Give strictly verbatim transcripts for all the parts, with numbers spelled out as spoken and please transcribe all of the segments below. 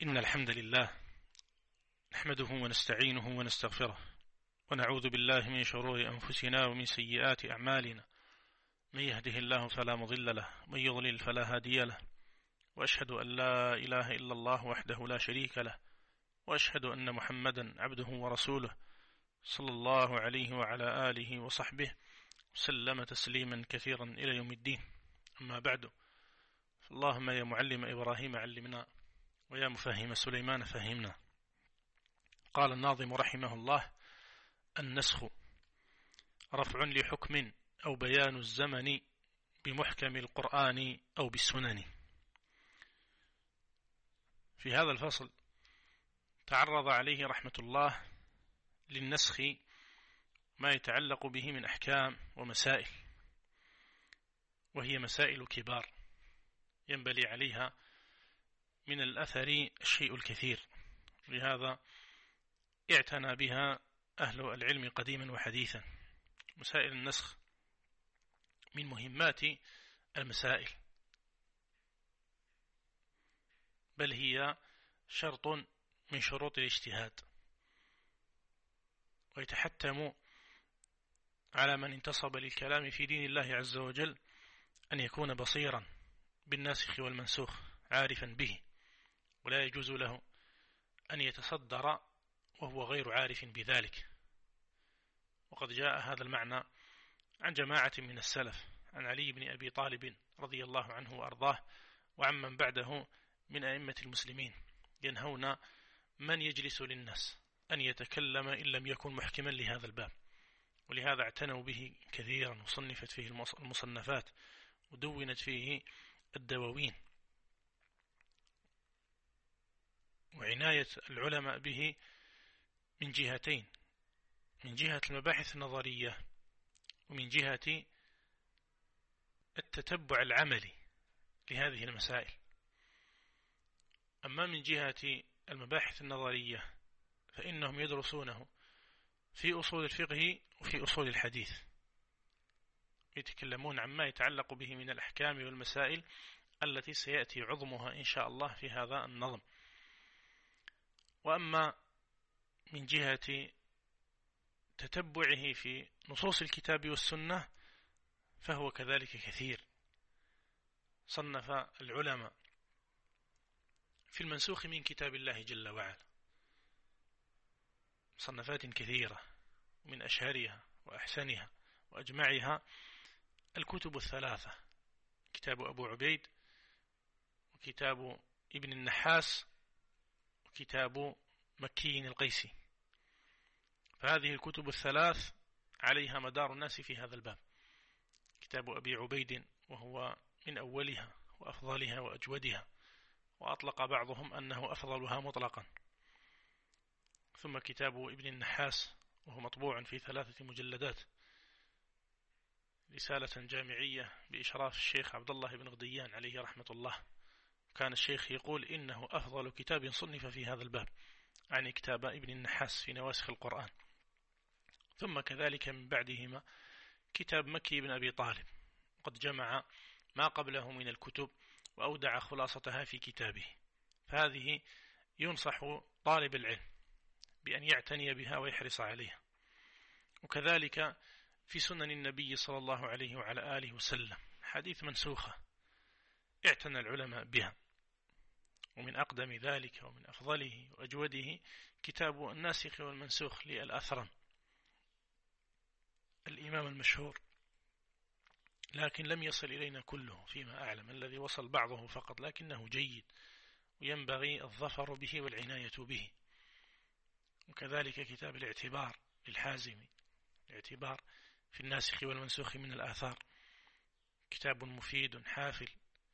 إن الحمد لله نحمده ونستعينه ونستغفره ونعوذ بالله من شرور أنفسنا ومن سيئات أعمالنا. من يهده الله فلا مضل له ومن يضلل فلا هادي له، وأشهد أن لا إله إلا الله وحده لا شريك له، وأشهد أن محمدا عبده ورسوله صلى الله عليه وعلى آله وصحبه وسلم تسليما كثيرا إلى يوم الدين. أما بعد، اللهم يا معلم إبراهيم علمنا ويا مفهم سليمان فهمنا. قال الناظم رحمه الله: النسخ رفع لحكم أو بيان الزمن بمحكم القرآن أو بالسنن. في هذا الفصل تعرض عليه رحمة الله للنسخ ما يتعلق به من أحكام ومسائل، وهي مسائل كبار ينبلي عليها من الأثر الشيء الكثير، لهذا اعتنى بها أهل العلم قديما وحديثا. مسائل النسخ من مهمات المسائل، بل هي شرط من شروط الاجتهاد، ويتحتم على من انتصب للكلام في دين الله عز وجل أن يكون بصيرا بالناسخ والمنسوخ عارفا به، ولا يجوز له أن يتصدر وهو غير عارف بذلك. وقد جاء هذا المعنى عن جماعة من السلف، عن علي بن أبي طالب رضي الله عنه وأرضاه وعمن بعده من أئمة المسلمين، ينهون من يجلس للناس أن يتكلم إن لم يكن محكما لهذا الباب، ولهذا اعتنوا به كثيرا، وصنفت فيه المصنفات ودونت فيه الدواوين. وعناية العلماء به من جهتين: من جهة المباحث النظرية، ومن جهة التتبع العملي لهذه المسائل. أما من جهة المباحث النظرية فإنهم يدرسونه في أصول الفقه وفي أصول الحديث، يتكلمون عما يتعلق به من الأحكام والمسائل التي سيأتي عظمها إن شاء الله في هذا النظم. وأما من جهة تتبعه في نصوص الكتاب والسنة فهو كذلك كثير. صنف العلماء في المنسوخ من كتاب الله جل وعلا مصنفات كثيرة، من أشهرها وأحسنها وأجمعها الكتب الثلاثة: كتاب أبو عبيد، وكتاب ابن النحاس، وكتاب مكي القيسي. فهذه الكتب الثلاث عليها مدار الناس في هذا الباب. كتاب أبي عبيد وهو من أولها وأفضلها وأجودها، وأطلق بعضهم أنه أفضلها مطلقا. ثم كتاب ابن النحاس وهو مطبوع في ثلاثة مجلدات، رسالة جامعية بإشراف الشيخ عبد الله بن غديان عليه رحمة الله. كان الشيخ يقول إنه أفضل كتاب صنف في هذا الباب، عن كتاب ابن النحاس في نواسخ القرآن. ثم كذلك من بعدهما كتاب مكي بن أبي طالب، قد جمع ما قبله من الكتب وأودع خلاصتها في كتابه. فهذه ينصح طالب العلم بأن يعتني بها ويحرص عليها. وكذلك في سنن النبي صلى الله عليه وعلى آله وسلم حديث منسوخة اعتنى العلماء بها. ومن أقدم ذلك ومن أفضله وأجوده كتاب الناسخ والمنسوخ للأثرم، الإمام المشهور، لكن لم يصل إلينا كله فيما أعلم، الذي وصل بعضه فقط، لكنه جيد وينبغي الظفر به والعناية به. وكذلك كتاب الاعتبار للحازمي، الاعتبار في الناسخ والمنسوخ من الآثار، كتاب مفيد حافل.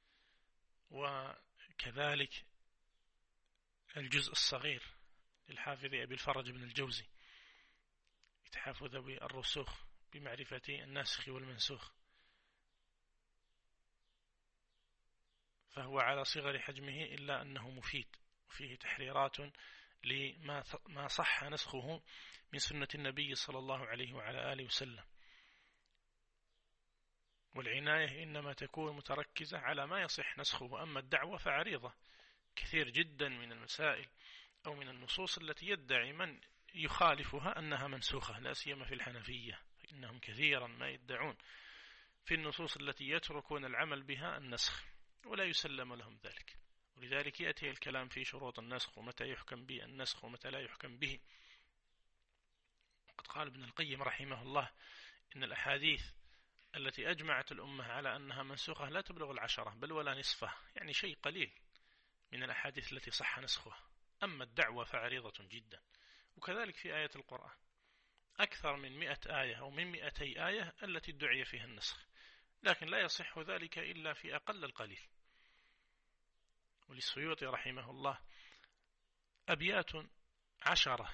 وكذلك الجزء الصغير للحافظ أبي الفرج بن الجوزي، إتحاف ذوي الرسوخ بمعرفة الناسخ والمنسوخ، فهو على صغر حجمه إلا أنه مفيد، وفيه تحريرات لما ما صح نسخه من سنة النبي صلى الله عليه وعلى آله وسلم. والعناية إنما تكون متركزة على ما يصح نسخه، أما الدعوة فعريضة كثير جدا من المسائل أو من النصوص التي يدعي من يخالفها أنها منسوخة، لا سيما في الحنفية، فإنهم كثيرا ما يدعون في النصوص التي يتركون العمل بها النسخ ولا يسلم لهم ذلك. ولذلك يأتي الكلام في شروط النسخ ومتى يحكم به النسخ ومتى لا يحكم به. قد قال ابن القيم رحمه الله إن الأحاديث التي أجمعت الأمة على أنها منسوخة لا تبلغ العشرة بل ولا نصفها، يعني شيء قليل من الأحاديث التي صح نسخها. أما الدعوة فعريضة جدا. وكذلك في آية القرآن أكثر من مئة آية أو من مئتي آية التي ادعي فيها النسخ، لكن لا يصح ذلك إلا في أقل القليل. وللسيوطي رحمه الله أبيات عشرة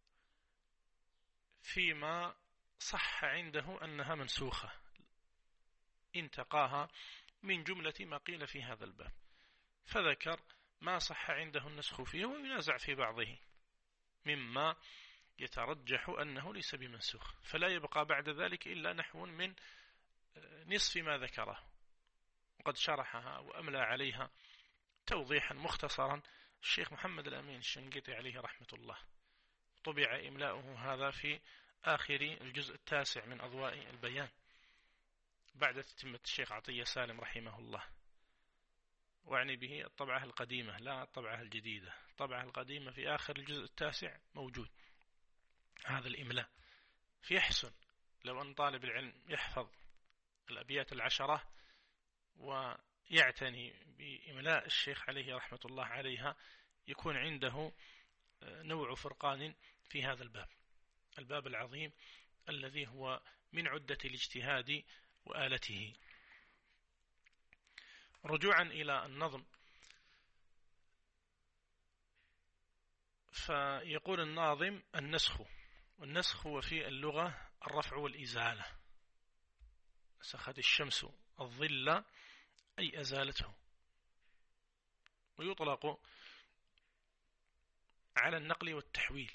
فيما صح عنده أنها منسوخة انتقاها من جملة ما قيل في هذا الباب، فذكر ما صح عنده النسخ فيه وينازع في بعضه مما يترجح أنه ليس بمنسوخ، فلا يبقى بعد ذلك إلا نحو من نصف ما ذكره، وقد شرحها وأملى عليها توضيحا مختصرا الشيخ محمد الأمين الشنقيطي عليه رحمة الله. طبع إملاؤه هذا في آخر الجزء التاسع من أضواء البيان بعد تتمة الشيخ عطية سالم رحمه الله، وعني به الطبعة القديمة لا الطبعة الجديدة. الطبعة القديمة في آخر الجزء التاسع موجود هذا الإملاء. فيحسن لو أن طالب العلم يحفظ الأبيات العشرة ويعتني بإملاء الشيخ عليه رحمة الله عليها، يكون عنده نوع فرقان في هذا الباب الباب العظيم الذي هو من عدة الاجتهاد وآلته. رجوعا إلى النظم، فيقول الناظم النسخ، والنسخ هو في اللغة الرفع والإزالة. نسخت الشمس الظل أي أزالته، ويطلق على النقل والتحويل،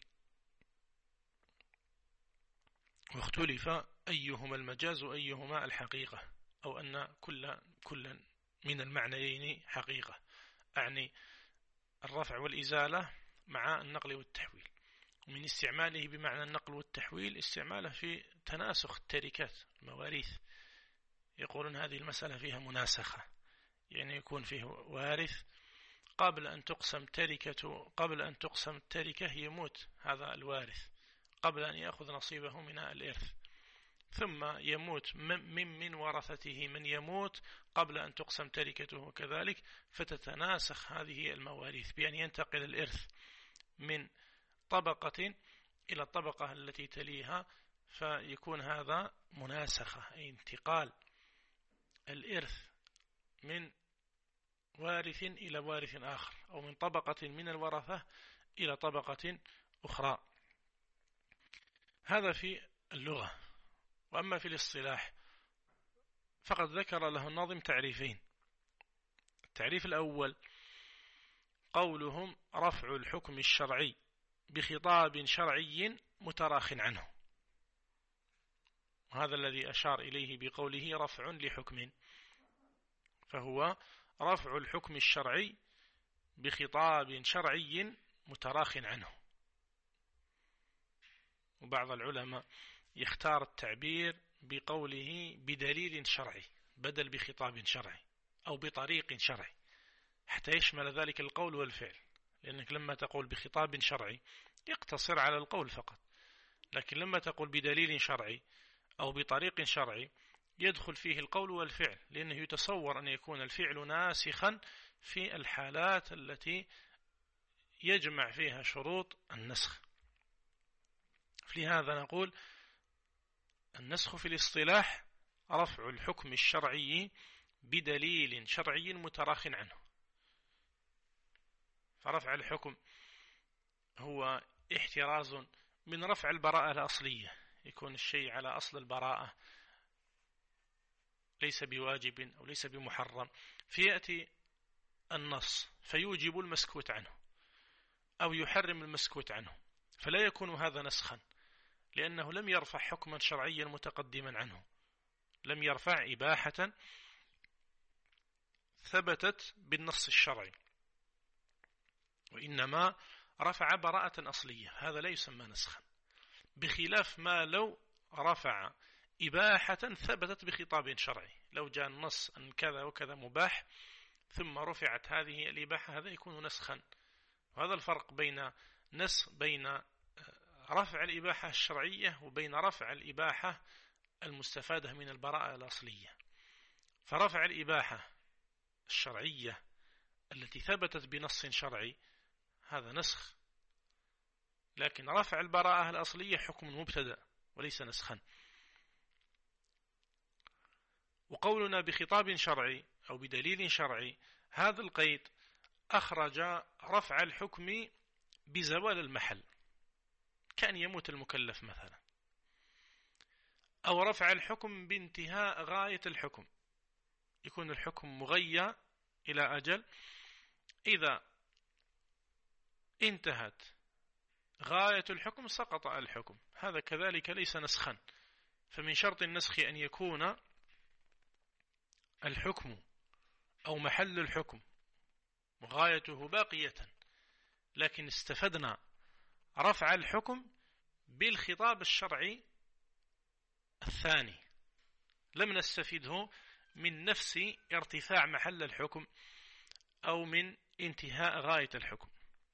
واختلف أيهما المجاز وأيهما الحقيقة، أو أن كل كل من المعنيين حقيقة، أعني الرفع والإزالة مع النقل والتحويل. ومن استعماله بمعنى النقل والتحويل استعماله في تناسخ التركات المواريث، يقولون هذه المسألة فيها مناسخة، يعني يكون فيه وارث قبل أن تقسم تركته قبل أن تقسم التركة يموت هذا الوارث قبل أن يأخذ نصيبه من الإرث، ثم يموت من من ورثته من يموت قبل أن تقسم تركته كذلك، فتتناسخ هذه المواريث بأن ينتقل الإرث من طبقة إلى الطبقة التي تليها، فيكون هذا مناسخة، أي انتقال الإرث من وارث إلى وارث آخر، أو من طبقة من الورثة إلى طبقة أخرى. هذا في اللغة. وأما في الاصطلاح فقد ذكر له الناظم تعريفين. التعريف الأول قولهم رفع الحكم الشرعي بخطاب شرعي متراخ عنه، وهذا الذي أشار إليه بقوله رفع لحكم، فهو رفع الحكم الشرعي بخطاب شرعي متراخ عنه. وبعض العلماء يختار التعبير بقوله بدليل شرعي بدل بخطاب شرعي أو بطريق شرعي، حتى يشمل ذلك القول والفعل، لأنك لما تقول بخطاب شرعي يقتصر على القول فقط، لكن لما تقول بدليل شرعي أو بطريق شرعي يدخل فيه القول والفعل، لأنه يتصور أن يكون الفعل ناسخا في الحالات التي يجمع فيها شروط النسخ. لهذا نقول النسخ في الاصطلاح رفع الحكم الشرعي بدليل شرعي متراخ عنه. فرفع الحكم هو احتراز من رفع البراءة الأصلية، يكون الشيء على أصل البراءة ليس بواجب أو ليس بمحرم، فيأتي النص فيوجب المسكوت عنه أو يحرم المسكوت عنه، فلا يكون هذا نسخا، لأنه لم يرفع حكما شرعيا متقدما عنه، لم يرفع إباحة ثبتت بالنص الشرعي، وإنما رفع براءة أصلية، هذا لا يسمى نسخا، بخلاف ما لو رفع إباحة ثبتت بخطاب شرعي. لو جاء النص أن كذا وكذا مباح ثم رفعت هذه الإباحة، هذا يكون نسخا. وهذا الفرق بين نسخ بين رفع الإباحة الشرعية وبين رفع الإباحة المستفادة من البراءة الأصلية. فرفع الإباحة الشرعية التي ثبتت بنص شرعي هذا نسخ، لكن رفع البراءة الأصلية حكم مبتدأ وليس نسخا. وقولنا بخطاب شرعي أو بدليل شرعي، هذا القيد أخرج رفع الحكم بزوال المحل، كان يموت المكلف مثلا، أو رفع الحكم بانتهاء غاية الحكم، يكون الحكم مغيى إلى أجل، إذا انتهت غاية الحكم سقط الحكم، هذا كذلك ليس نسخا. فمن شرط النسخ أن يكون الحكم أو محل الحكم وغايته باقية، لكن استفدنا رفع الحكم بالخطاب الشرعي الثاني، لم نستفده من نفس ارتفاع محل الحكم أو من انتهاء غاية الحكم.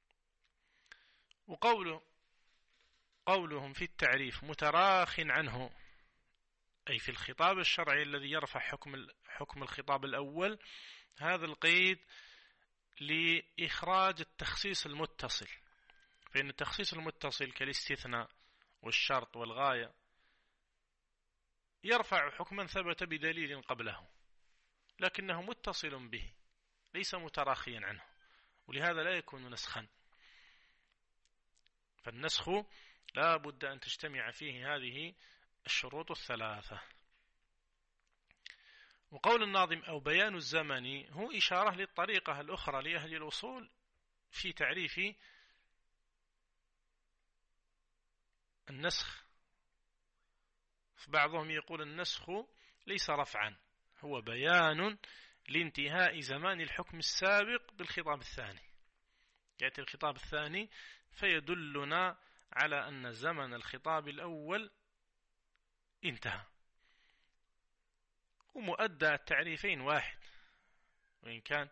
وقوله قولهم في التعريف متراخ عنه، أي في الخطاب الشرعي الذي يرفع حكم حكم الخطاب الأول، هذا القيد لإخراج التخصيص المتصل، فإن التخصيص المتصل كالاستثناء والشرط والغاية يرفع حكما ثبت بدليل قبله، لكنه متصل به ليس متراخيا عنه، ولهذا لا يكون نسخا. فالنسخ لا بد أن تجتمع فيه هذه الشروط الثلاثة. وقول الناظم أو بيان الزمن هو إشارة للطريقة الأخرى لأهل الأصول في تعريف النسخ. فبعضهم يقول النسخ ليس رفعا، هو بيان لانتهاء زمان الحكم السابق بالخطاب الثاني، يأتي الخطاب الثاني فيدلنا على أن زمن الخطاب الأول انتهى. ومؤدى التعريفين واحد، وإن كان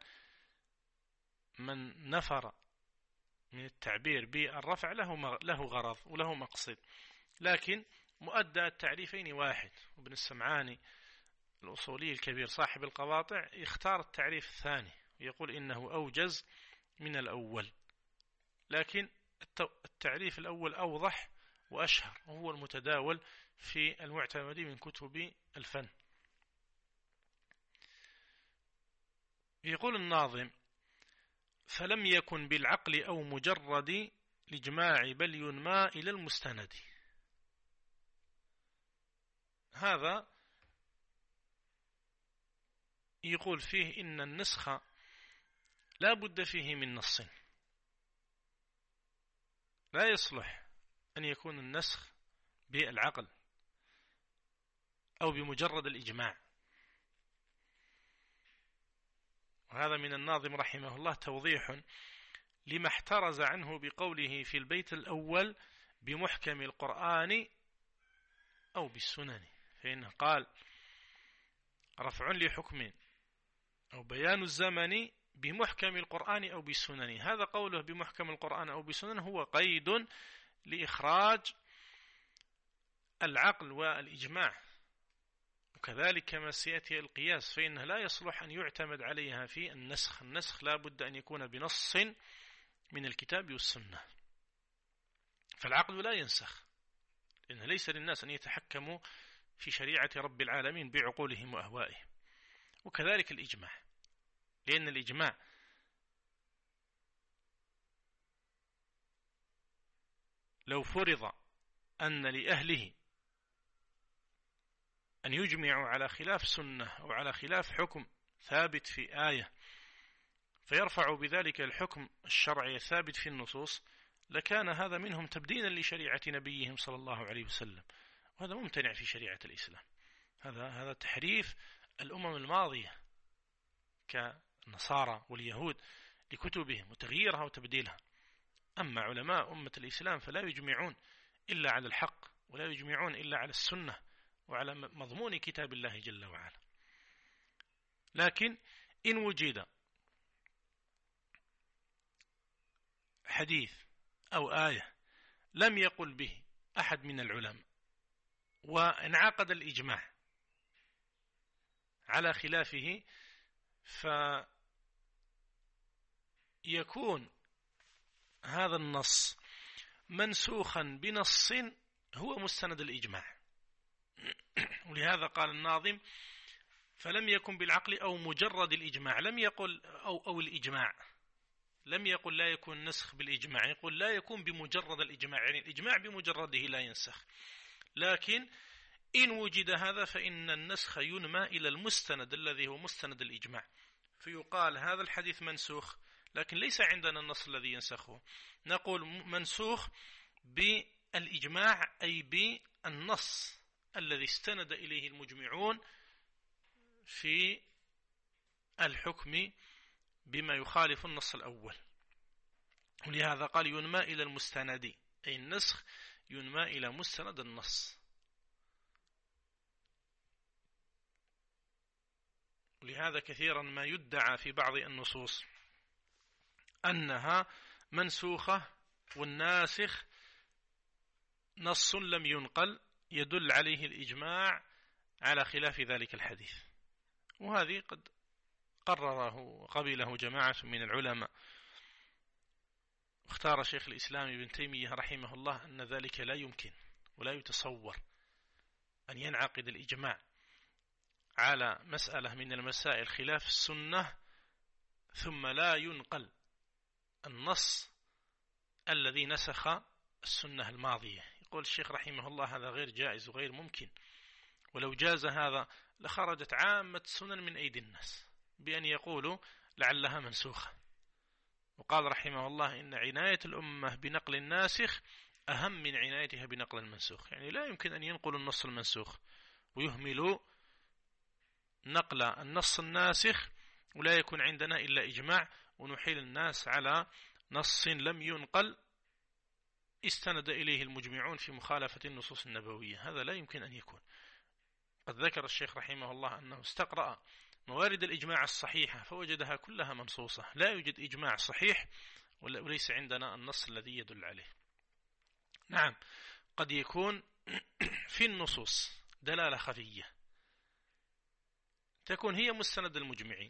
من نفر من التعبير بالرفع له له غرض وله مقصد، لكن مؤدى التعريفين واحد. وابن السمعاني الأصولي الكبير صاحب القواطع يختار التعريف الثاني ويقول إنه أوجز من الأول، لكن التعريف الأول أوضح وأشهر وهو المتداول في المعتمد من كتب الفن. يقول الناظم فلم يكن بالعقل أو مجرد الإجماع بل ينمى إلى المستند. هذا يقول فيه إن النسخ لا بد فيه من نص، لا يصلح أن يكون النسخ بالعقل أو بمجرد الإجماع. وهذا من الناظم رحمه الله توضيح لما احترز عنه بقوله في البيت الأول بمحكم القرآن أو بالسنن، فإنه قال رفع لحكم أو بيان الزمن بمحكم القرآن أو بالسنن. هذا قوله بمحكم القرآن أو بالسنن هو قيد لإخراج العقل والإجماع، وكذلك كما سيأتي القياس فإنه لا يصلح أن يعتمد عليها في النسخ. النسخ لا بد أن يكون بنص من الكتاب والسنة، فالعقل لا ينسخ، لأن ليس للناس أن يتحكموا في شريعة رب العالمين بعقولهم وأهوائهم. وكذلك الإجماع، لأن الإجماع لو فرض أن لأهله أن يجمعوا على خلاف سنة أو على خلاف حكم ثابت في آية فيرفعوا بذلك الحكم الشرعي الثابت في النصوص، لكان هذا منهم تبديلا لشريعة نبيهم صلى الله عليه وسلم، وهذا ممتنع في شريعة الإسلام. هذا هذا تحريف الأمم الماضية كالنصارى واليهود لكتبهم وتغييرها وتبديلها. أما علماء أمة الإسلام فلا يجمعون إلا على الحق، ولا يجمعون إلا على السنة وعلى مضمون كتاب الله جل وعلا. لكن إن وجد حديث أو آية لم يقل به أحد من العلماء وانعقد الإجماع على خلافه، فيكون هذا النص منسوخا بنص هو مستند الإجماع. ولهذا قال الناظم: فلم يكن بالعقل أو مجرد الإجماع. لم يقل أو, أو الإجماع، لم يقل لا يكون نسخ بالإجماع، يقول لا يكون بمجرد الإجماع، يعني الإجماع بمجرده لا ينسخ. لكن إن وجد هذا فإن النسخ ينمى إلى المستند الذي هو مستند الإجماع، فيقال هذا الحديث منسوخ، لكن ليس عندنا النص الذي ينسخه، نقول منسوخ بالإجماع، أي بالنص الذي استند إليه المجمعون في الحكم بما يخالف النص الأول. ولهذا قال ينمى إلى المستند، أي النسخ ينمى إلى مستند النص. ولهذا كثيرا ما يدعى في بعض النصوص أنها منسوخة والناسخ نص لم ينقل يدل عليه الإجماع على خلاف ذلك الحديث، وهذه قد قرره وقبله جماعة من العلماء. اختار شيخ الإسلام ابن تيمية رحمه الله أن ذلك لا يمكن ولا يتصور أن ينعقد الإجماع على مسألة من المسائل خلاف السنة ثم لا ينقل النص الذي نسخ السنة الماضية. يقول الشيخ رحمه الله هذا غير جائز وغير ممكن، ولو جاز هذا لخرجت عامة السنن من أيدي الناس بأن يقولوا لعلها منسوخة. وقال رحمه الله إن عناية الأمة بنقل الناسخ أهم من عنايتها بنقل المنسوخ، يعني لا يمكن أن ينقلوا النص المنسوخ ويهملوا نقل النص الناسخ ولا يكون عندنا إلا إجماع، ونحيل الناس على نص لم ينقل استند إليه المجمعون في مخالفة النصوص النبوية. هذا لا يمكن أن يكون. قد ذكر الشيخ رحمه الله أنه استقرأ موارد الإجماع الصحيحة فوجدها كلها منصوصة، لا يوجد إجماع صحيح وليس عندنا النص الذي يدل عليه. نعم، قد يكون في النصوص دلالة خفية تكون هي مستند المجمعين،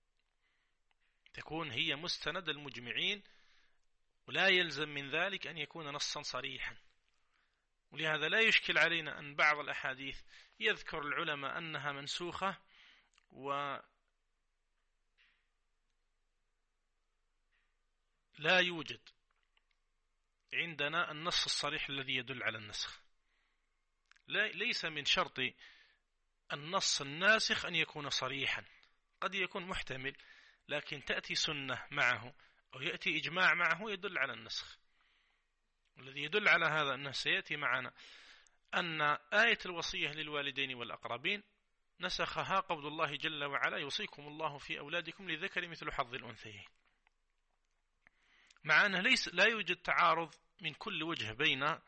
تكون هي مستند المجمعين ولا يلزم من ذلك أن يكون نصا صريحا. ولهذا لا يشكل علينا أن بعض الأحاديث يذكر العلماء أنها منسوخة ولا يوجد عندنا النص الصريح الذي يدل على النسخ. ليس من شرط النص الناسخ أن يكون صريحا، قد يكون محتمل لكن تأتي سنة معه أو يأتي إجماع معه يدل على النسخ. والذي يدل على هذا أنه سيأتي معنا أن آية الوصية للوالدين والأقربين نسخها قول الله جل وعلا يوصيكم الله في أولادكم للذكر مثل حظ الأنثيين، مع أنه ليس لا يوجد تعارض من كل وجه بين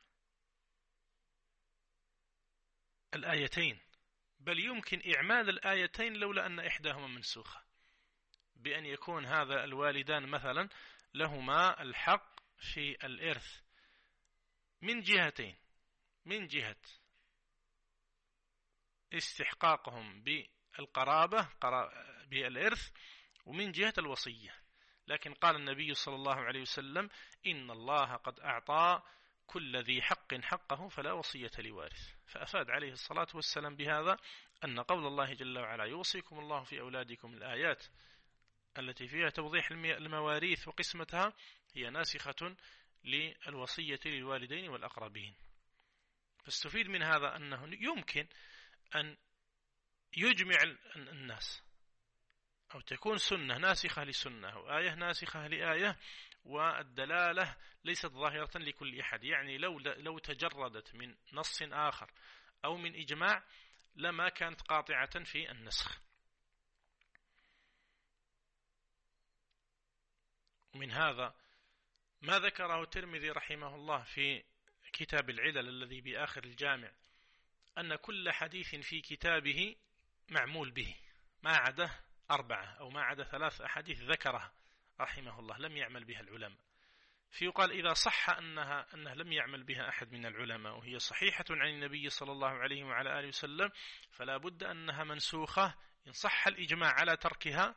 الآيتين، بل يمكن إعمال الآيتين لولا أن إحداهما منسوخة، بأن يكون هذا الوالدان مثلا لهما الحق في الإرث من جهتين، من جهة استحقاقهم بالقرابة بالإرث ومن جهة الوصية. لكن قال النبي صلى الله عليه وسلم إن الله قد أعطى كل ذي حق حقه فلا وصية لوارث، فأفاد عليه الصلاة والسلام بهذا أن قول الله جل وعلا يوصيكم الله في أولادكم الآيات التي فيها توضيح المواريث وقسمتها هي ناسخة للوصية للوالدين والأقربين. فاستفيد من هذا أنه يمكن أن يجمع الناس أو تكون سنة ناسخة لسنة أو آية ناسخة لآية والدلالة ليست ظاهرة لكل أحد، يعني لو لو تجردت من نص آخر أو من إجماع لما كانت قاطعة في النسخ. من هذا ما ذكره الترمذي رحمه الله في كتاب العلل الذي بآخر الجامع، أن كل حديث في كتابه معمول به ما عدا أربعة أو ما عدا ثلاث أحاديث ذكرها رحمه الله لم يعمل بها العلماء. فيقال إذا صح أنها أنه لم يعمل بها أحد من العلماء وهي صحيحة عن النبي صلى الله عليه وعلى آله وسلم فلا بد أنها منسوخة إن صح الإجماع على تركها،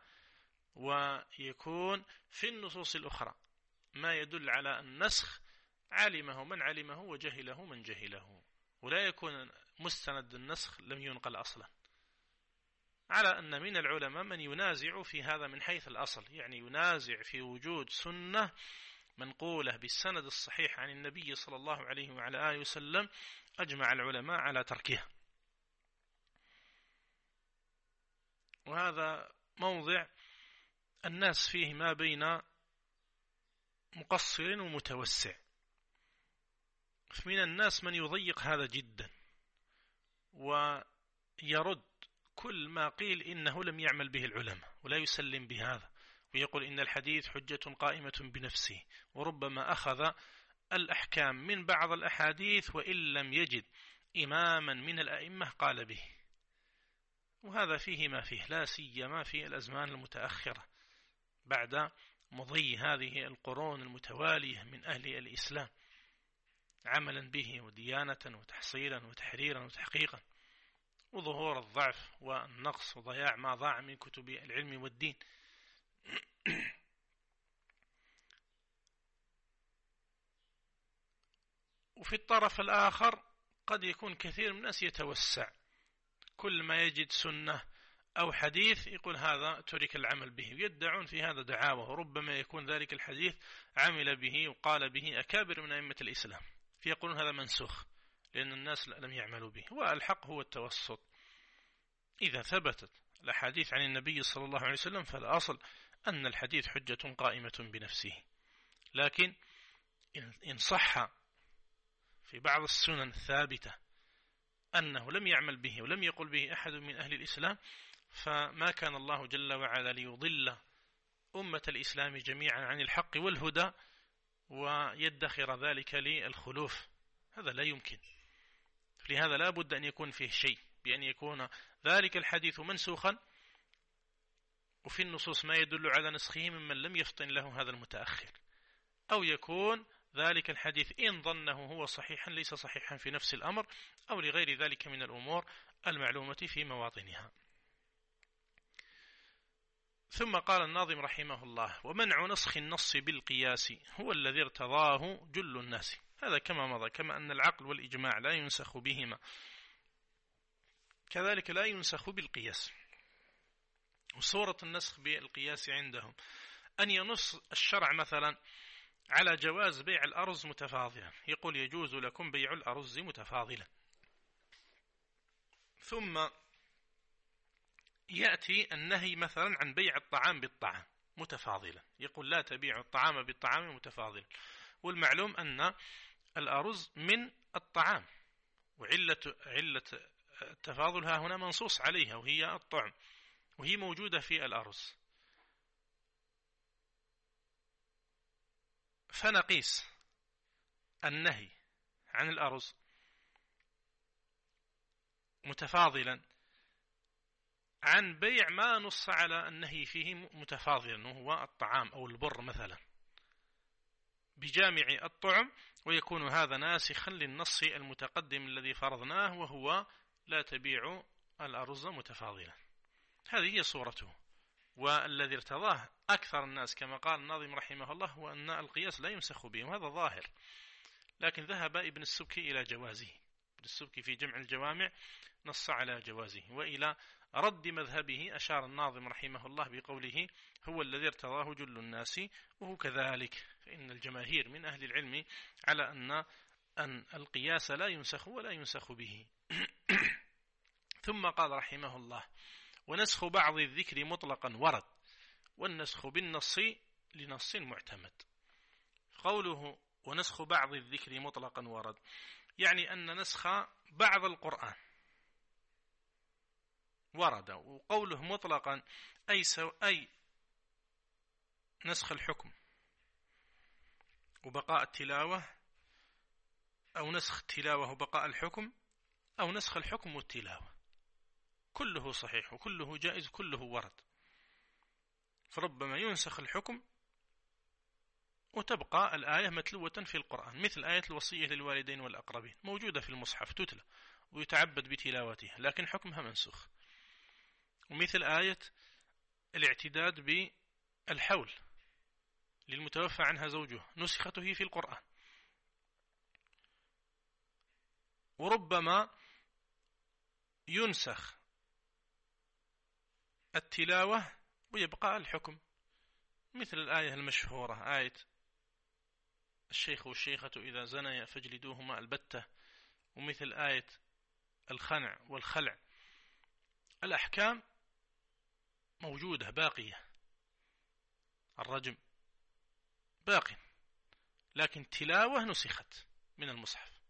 ويكون في النصوص الأخرى ما يدل على النسخ علمه من علمه وجهله من جهله، ولا يكون مستند النسخ لم ينقل أصلا، على أن من العلماء من ينازع في هذا من حيث الأصل، يعني ينازع في وجود سنة منقولة بالسند الصحيح عن النبي صلى الله عليه وعلى آله وسلم أجمع العلماء على تركها. وهذا موضع الناس فيه ما بين مقصر ومتوسع، من الناس من يضيق هذا جدا ويرد كل ما قيل إنه لم يعمل به العلماء ولا يسلم بهذا، ويقول إن الحديث حجة قائمة بنفسه، وربما أخذ الأحكام من بعض الأحاديث وإن لم يجد إماما من الأئمة قال به. وهذا فيه ما فيه، لا سيما في الأزمان المتأخرة بعد مضي هذه القرون المتوالية من أهل الإسلام عملا به وديانة وتحصيلا وتحريرا وتحقيقا، وظهور الضعف والنقص وضياع ما ضاع من كتب العلم والدين. وفي الطرف الآخر قد يكون كثير من الناس يتوسع، كل ما يجد سنة أو حديث يقول هذا ترك العمل به، ويدعون في هذا دعاوة، وربما يكون ذلك الحديث عمل به وقال به أكابر من أئمة الإسلام، فيقولون هذا منسوخ لأن الناس لم يعملوا به. والحق هو التوسط، إذا ثبتت الأحاديث عن النبي صلى الله عليه وسلم فالأصل أن الحديث حجة قائمة بنفسه، لكن إن صح في بعض السنن الثابتة أنه لم يعمل به ولم يقل به أحد من أهل الإسلام، فما كان الله جل وعلا ليضل أمة الإسلام جميعا عن الحق والهدى ويدخر ذلك للخلوف، هذا لا يمكن. لهذا لا بد أن يكون فيه شيء بأن يكون ذلك الحديث منسوخا وفي النصوص ما يدل على نسخه ممن لم يفطن له هذا المتأخر، أو يكون ذلك الحديث إن ظنه هو صحيحا ليس صحيحا في نفس الأمر، أو لغير ذلك من الأمور المعلومة في مواطنها. ثم قال الناظم رحمه الله: ومنع نسخ النص بالقياس هو الذي ارتضاه جل الناس. هذا كما مضى، كما أن العقل والإجماع لا ينسخ بهما كذلك لا ينسخ بالقياس. وصورة النسخ بالقياس عندهم أن ينص الشرع مثلا على جواز بيع الأرز متفاضلا، يقول يجوز لكم بيع الأرز متفاضلا، ثم يأتي النهي مثلا عن بيع الطعام بالطعام متفاضلا، يقول لا تبيع الطعام بالطعام متفاضلا، والمعلوم أن الأرز من الطعام، وعلة علة التفاضل ها هنا منصوص عليها وهي الطعم، وهي موجودة في الأرز، فنقيس النهي عن الأرز متفاضلا عن بيع ما نص على النهي فيه متفاضلا وهو الطعام أو البر مثلا بجامع الطعم، ويكون هذا ناسخا للنص المتقدم الذي فرضناه وهو لا تبيع الأرز متفاضلا. هذه هي صورته، والذي ارتضاه أكثر الناس كما قال الناظم رحمه الله هو أن القياس لا ينسخ به، وهذا ظاهر، لكن ذهب ابن السبكي إلى جوازه، ابن السبكي في جمع الجوامع نص على جوازه، وإلى رد مذهبه أشار الناظم رحمه الله بقوله هو الذي ارتضاه جل الناس، وهو كذلك، فإن الجماهير من أهل العلم على أن أن القياس لا ينسخ ولا ينسخ به. ثم قال رحمه الله: ونسخ بعض الذكر مطلقا ورد، والنسخ بالنص لنص معتمد. قوله ونسخ بعض الذكر مطلقا ورد يعني أن نسخ بعض القرآن ورد، وقوله مطلقا أي, سو أي نسخ الحكم وبقاء التلاوة، أو نسخ التلاوة وبقاء الحكم، أو نسخ الحكم والتلاوة، كله صحيح وكله جائز كله ورد. فربما ينسخ الحكم وتبقى الآية متلوة في القرآن، مثل آية الوصية للوالدين والأقربين موجودة في المصحف تتلى ويتعبد بتلاوتها لكن حكمها منسوخ. ومثل آية الاعتداد بالحول للمتوفى عنها زوجها نسخته في القرآن. وربما ينسخ التلاوة ويبقى الحكم، مثل الآية المشهورة آية الشيخ والشيخة إذا زنيا فاجلدوهما البتة، ومثل آية الخنع والخلع. الأحكام موجودة باقية، الرجم باقي، لكن التلاوة نسخت من المصحف.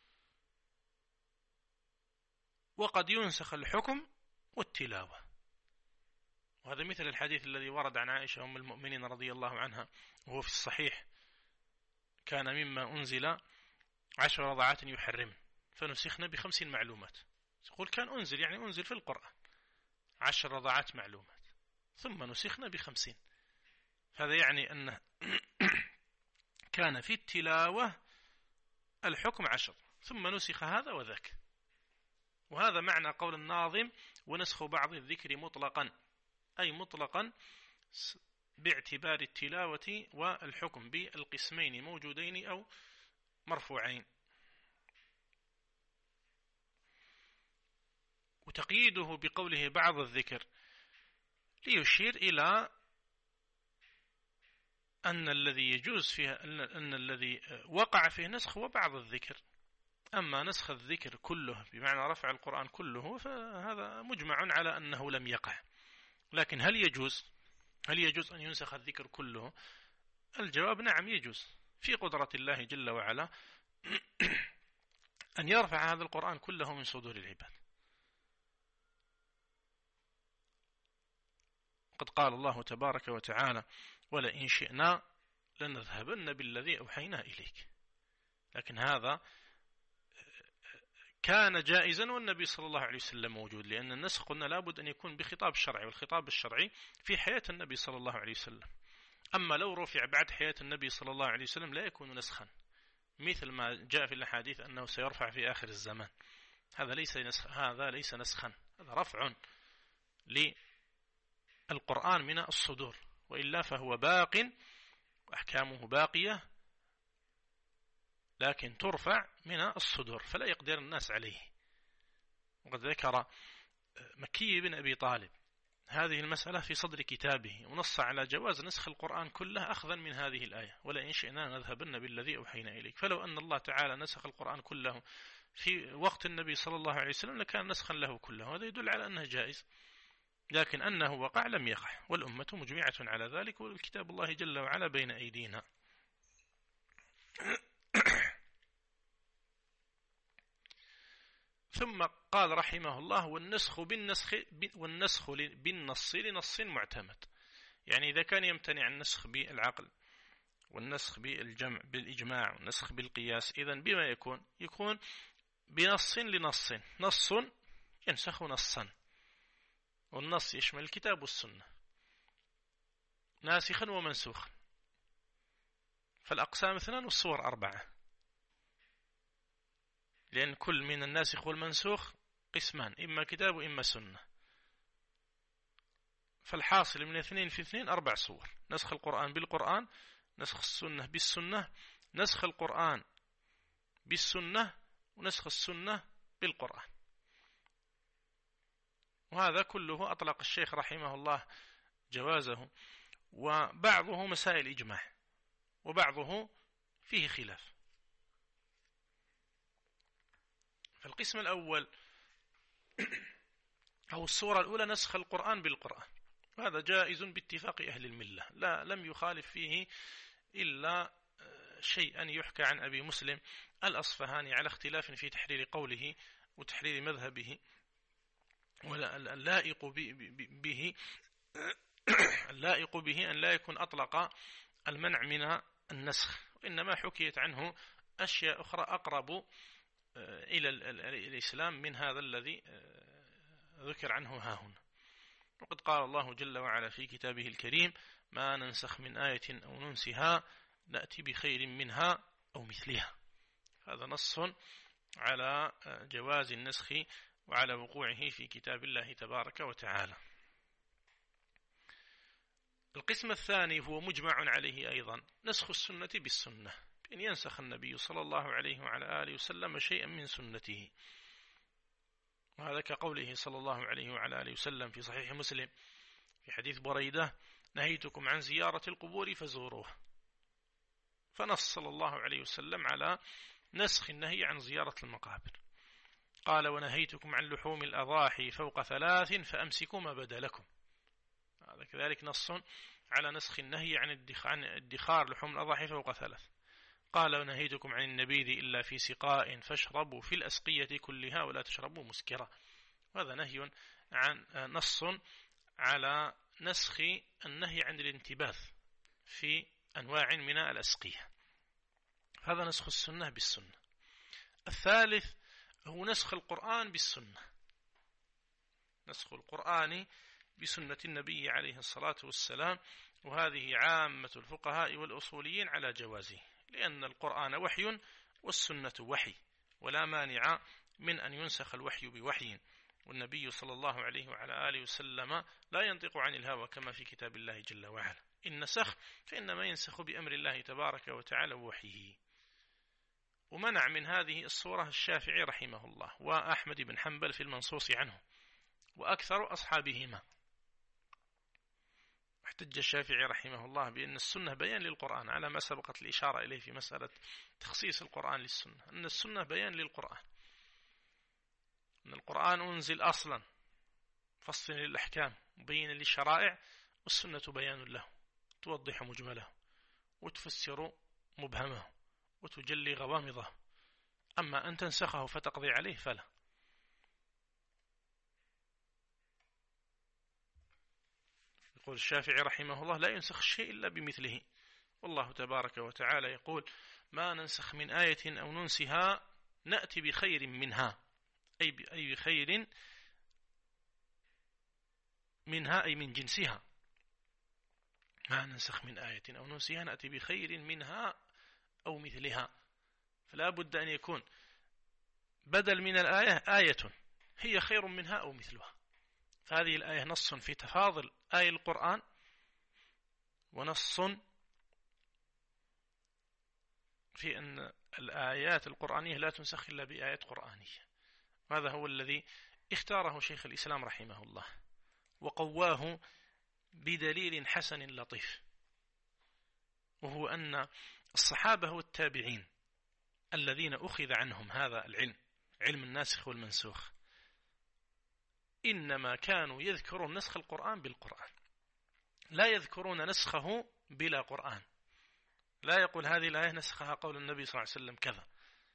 وقد ينسخ الحكم والتلاوة، وهذا مثل الحديث الذي ورد عن عائشة أم المؤمنين رضي الله عنها وهو في الصحيح: كان مما أنزل عشر رضعات يحرم فنسخنا بخمس معلومات. يقول كان أنزل يعني أنزل في القرآن عشر رضعات معلومات ثم نسخنا بخمسين، هذا يعني أن كان في التلاوة الحكم عشر ثم نسخ هذا وذاك. وهذا معنى قول الناظم: ونسخ بعض الذكر مطلقا، أي مطلقا باعتبار التلاوة والحكم بالقسمين موجودين أو مرفوعين. وتقييده بقوله بعض الذكر ليشير إلى أن الذي يجوز فيها أن الذي وقع فيه نسخ هو بعض الذكر. أما نسخ الذكر كله بمعنى رفع القرآن كله فهذا مجمع على أنه لم يقع. لكن هل يجوز هل يجوز أن ينسخ الذكر كله؟ الجواب نعم يجوز، في قدرة الله جل وعلا أن يرفع هذا القرآن كله من صدور العباد. قد قال الله تبارك وتعالى: ولئن شئنا لنذهبن بالذي أوحينا إليك. لكن هذا كان جائزا والنبي صلى الله عليه وسلم موجود، لأن النسخ قلنا لابد أن يكون بخطاب شرعي، والخطاب الشرعي في حياة النبي صلى الله عليه وسلم. أما لو رفع بعد حياة النبي صلى الله عليه وسلم لا يكون نسخا، مثل ما جاء في الأحاديث أنه سيرفع في آخر الزمان. هذا ليس نسخ هذا ليس نسخا، هذا رفع للقرآن من الصدور، وإلا فهو باق وأحكامه باقية لكن ترفع من الصدور فلا يقدر الناس عليه. وقد ذكر مكي بن أبي طالب هذه المسألة في صدر كتابه، ونص على جواز نسخ القرآن كله أخذا من هذه الآية: ولئن شئنا نذهبن بالذي أوحينا إليك. فلو أن الله تعالى نسخ القرآن كله في وقت النبي صلى الله عليه وسلم لكان نسخا له كله، هذا يدل على أنه جائز. لكن أنه وقع لم يقع، والأمة مجمعة على ذلك، والكتاب الله جل وعلا بين أيدينا. ثم قال رحمه الله: والنسخ بالنسخ والنسخ بالنص لنص معتمد. يعني إذا كان يمتنع النسخ بالعقل والنسخ بالجمع بالإجماع والنسخ بالقياس، إذن بما يكون يكون بنص لنص، نص ينسخ نصا، والنص يشمل الكتاب والسنة ناسخا ومنسوخا، فالأقسام اثنان والصور أربعة، لأن كل من الناسخ والمنسوخ قسمان، إما كتاب وإما سنة. فالحاصل من اثنين في اثنين أربع صور: نسخ القرآن بالقرآن، نسخ السنة بالسنة، نسخ القرآن بالسنة، ونسخ السنة بالقرآن. وهذا كله أطلق الشيخ رحمه الله جوازه، وبعضه مسائل إجماع وبعضه فيه خلاف. فالقسم الأول أو الصورة الأولى نسخ القرآن بالقرآن، هذا جائز باتفاق أهل الملة، لا لم يخالف فيه إلا شيئا يحكى عن أبي مسلم الأصفهاني على اختلاف في تحرير قوله وتحرير مذهبه، واللائق به اللائق به أن لا يكون أطلق المنع من النسخ إنما حكيت عنه أشياء أخرى أقرب إلى الإسلام من هذا الذي ذكر عنه هاهنا. وقد قال الله جل وعلا في كتابه الكريم: ما ننسخ من آية أو ننسها نأتي بخير منها أو مثلها. هذا نص على جواز النسخ وعلى وقوعه في كتاب الله تبارك وتعالى. القسم الثاني هو مجمع عليه أيضا، نسخ السنة بالسنة، بأن ينسخ النبي صلى الله عليه وعلى آله وسلم شيئا من سنته. وهذا كقوله صلى الله عليه وعلى آله وسلم في صحيح مسلم في حديث بريدة: نهيتكم عن زيارة القبور فزوروها. فنص صلى الله عليه وسلم على نسخ النهي عن زيارة المقابر. قال: ونهيتكم عن لحوم الأضاحي فوق ثلاث فأمسكوا ما بدا لكم. هذا كذلك نص على نسخ النهي عن ادخار لحوم الأضاحي فوق ثلاث. قال: ونهيتكم عن النبيذ إلا في سقاء فاشربوا في الأسقية كلها ولا تشربوا مسكرا. وهذا نهي عن نص على نسخ النهي عن الانتباذ في أنواع من الأسقية. هذا نسخ السنة بالسنة. الثالث هو نسخ القرآن بالسنة، نسخ القرآن بسنة النبي عليه الصلاة والسلام. وهذه عامة الفقهاء والأصوليين على جوازه، لأن القرآن وحي والسنة وحي، ولا مانع من أن ينسخ الوحي بوحي. والنبي صلى الله عليه وعلى آله وسلم لا ينطق عن الهوى كما في كتاب الله جل وعلا. إن نسخ فإنما ينسخ بأمر الله تبارك وتعالى ووحيه. ومنع من هذه الصورة الشافعي رحمه الله وأحمد بن حنبل في المنصوص عنه وأكثر أصحابهما. احتج الشافعي رحمه الله بأن السنة بيان للقرآن، على ما سبقت الإشارة إليه في مسألة تخصيص القرآن للسنة، أن السنة بيان للقرآن، أن القرآن أنزل أصلا فصل للأحكام مبين للشرائع، والسنة بيان له توضح مجمله وتفسر مبهمه وتجلي غوامضه. أما أن تنسخه فتقضي عليه فلا. يقول الشافعي رحمه الله: لا ينسخ الشيء إلا بمثله. والله تبارك وتعالى يقول: ما ننسخ من آية أو ننسها نأتي بخير منها، أي بخير منها أي من جنسها. ما ننسخ من آية أو ننسها نأتي بخير منها أو مثلها. فلا بد أن يكون بدل من الآية آية هي خير منها أو مثلها. فهذه الآية نص في تفاضل آية القرآن، ونص في أن الآيات القرآنية لا تنسخ إلا بآيات قرآنية. هذا هو الذي اختاره شيخ الإسلام رحمه الله، وقواه بدليل حسن لطيف، وهو أن الصحابة والتابعين الذين أخذ عنهم هذا العلم، علم الناسخ والمنسوخ، إنما كانوا يذكرون نسخ القرآن بالقرآن، لا يذكرون نسخه بلا قرآن. لا يقول هذه الآية نسخها قول النبي صلى الله عليه وسلم كذا،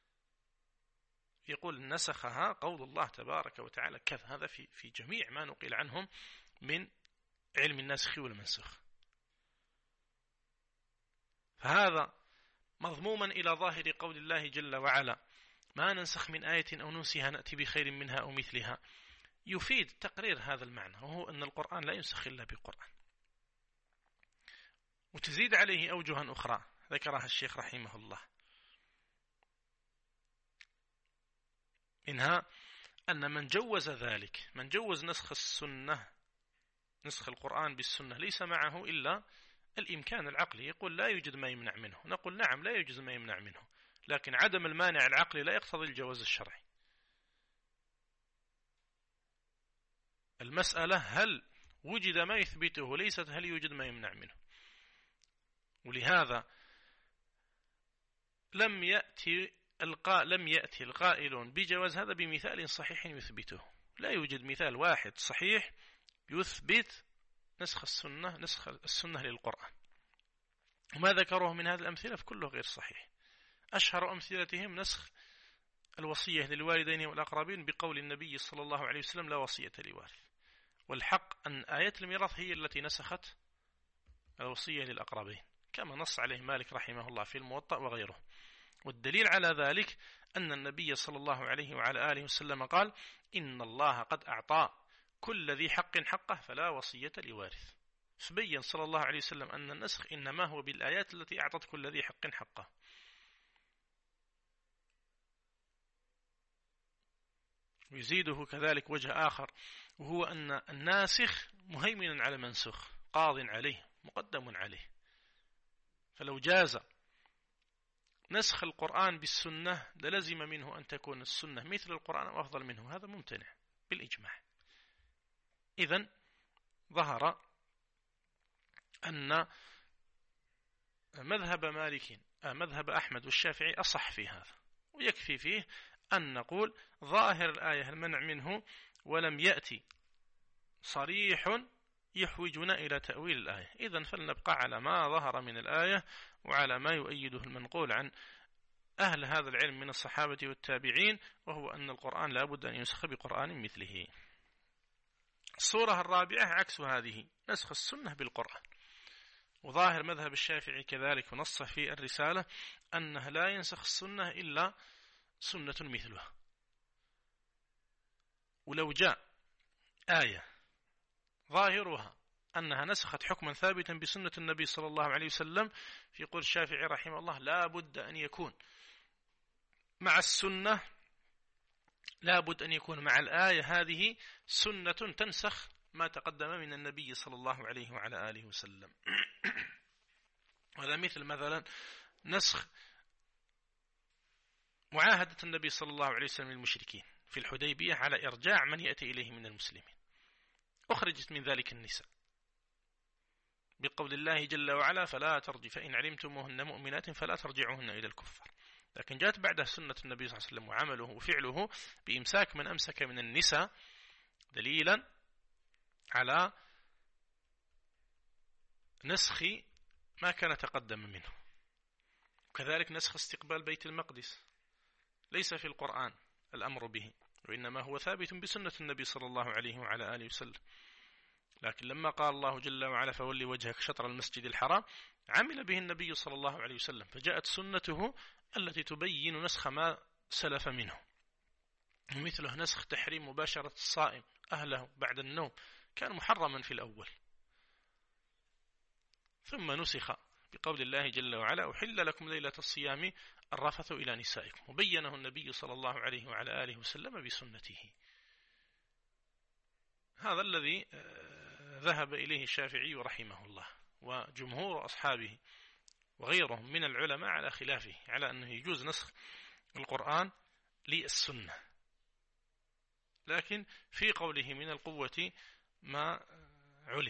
يقول نسخها قول الله تبارك وتعالى كذا. هذا في في جميع ما نقل عنهم من علم الناسخ والمنسوخ. فهذا مضموما إلى ظاهر قول الله جل وعلا: ما ننسخ من آية أو ننسها نأتي بخير منها أو مثلها، يفيد تقرير هذا المعنى، وهو أن القرآن لا ينسخ إلا بالقرآن. وتزيد عليه أوجها أخرى ذكرها الشيخ رحمه الله، منها أن من جوز ذلك، من جوز نسخ السنة، نسخ القرآن بالسنة، ليس معه إلا الإمكان العقلي. يقول لا يوجد ما يمنع منه، نقول نعم لا يوجد ما يمنع منه، لكن عدم المانع العقلي لا يقتضي الجواز الشرعي. المسألة هل وجد ما يثبته، ليست هل يوجد ما يمنع منه. ولهذا لم يأتي القا لم يأتي القائلون بجواز هذا بمثال صحيح يثبته. لا يوجد مثال واحد صحيح يثبت نسخ السنة نسخ السنة للقرآن. وما ذكروه من هذه الأمثلة فكله غير صحيح. أشهر أمثلتهم نسخ الوصية للوالدين والأقربين بقول النبي صلى الله عليه وسلم: لا وصية لوارث. والحق أن آيات الميراث هي التي نسخت الوصية للأقربين، كما نص عليه مالك رحمه الله في الموطأ وغيره. والدليل على ذلك أن النبي صلى الله عليه وعلى آله وسلم قال: إن الله قد أعطى كل ذي حق حقه فلا وصية لوارث. فبين صلى الله عليه وسلم أن النسخ إنما هو بالآيات التي أعطت كل ذي حق حقه. ويزيده كذلك وجه آخر، وهو أن الناسخ مهيمن على منسوخ، قاض عليه، مقدم عليه. فلو جاز نسخ القرآن بالسنة للزم منه أن تكون السنة مثل القرآن أو أفضل منه، هذا ممتنع بالإجماع. إذن ظهر أن مذهب مالك مذهب أحمد والشافعي أصح في هذا، ويكفي فيه أن نقول ظاهر الآية المنع منه، ولم يأتي صريح يحوجنا إلى تأويل الآية. إذن فلنبقى على ما ظهر من الآية وعلى ما يؤيده المنقول عن أهل هذا العلم من الصحابة والتابعين، وهو أن القرآن لا بد أن ينسخ بقرآن مثله. الصورة الرابعة عكس هذه، نسخ السنة بالقرآن. وظاهر مذهب الشافعي كذلك ونص في الرسالة أنه لا ينسخ السنة إلا سنة مثلها. ولو جاء آية ظاهرها أنها نسخت حكما ثابتا بسنة النبي صلى الله عليه وسلم، في قول الشافعي رحمه الله لا بد أن يكون مع السنة، لا بد أن يكون مع الآية هذه سنة تنسخ ما تقدم من النبي صلى الله عليه وعلى آله وسلم. وهذا مثل مثلا نسخ معاهدة النبي صلى الله عليه وسلم للمشركين في الحديبية على إرجاع من يأتي إليه من المسلمين، أخرجت من ذلك النساء بقول الله جل وعلا: فلا ترجع فإن علمتموهن مؤمنات فلا ترجعوهن إلى الكفار. لكن جاءت بعدها سنة النبي صلى الله عليه وسلم وعمله وفعله بإمساك من أمسك من النساء، دليلا على نسخ ما كان تقدم منه. وكذلك نسخ استقبال بيت المقدس ليس في القرآن الأمر به، وإنما هو ثابت بسنة النبي صلى الله عليه وعلى آله وسلم. لكن لما قال الله جل وعلا: فولي وجهك شطر المسجد الحرام، عمل به النبي صلى الله عليه وسلم، فجاءت سنته التي تبين نسخ ما سلف منه. مثله نسخ تحريم مباشرة الصائم أهله بعد النوم، كان محرما في الأول، ثم نسخ بقول الله جل وعلا: أحل لكم ليلة الصيام الرفث إلى نسائكم، وبينه النبي صلى الله عليه وعلى آله وسلم بسنته. هذا الذي ذهب إليه الشافعي رحمه الله وجمهور أصحابه وغيرهم من العلماء على خلافه، على أنه يجوز نسخ القرآن للسنة، لكن في قوله من القوة ما علم.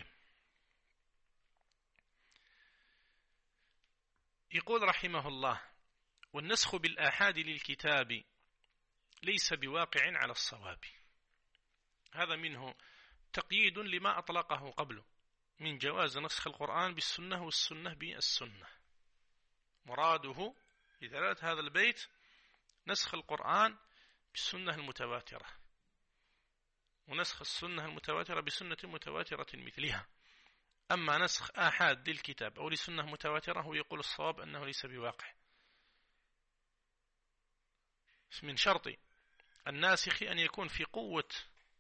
يقول رحمه الله: والنسخ بالآحاد للكتاب ليس بواقع على الصواب. هذا منه تقييد لما أطلقه قبله من جواز نسخ القرآن بالسنة والسنة بالسنة. مراده بدلالة هذا البيت نسخ القرآن بالسنة المتواترة، ونسخ السنة المتواترة بسنة متواترة مثلها. أما نسخ آحاد للكتاب أو لسنة متواترة هو يقول الصواب أنه ليس بواقع. من شرط الناسخ أن يكون في قوة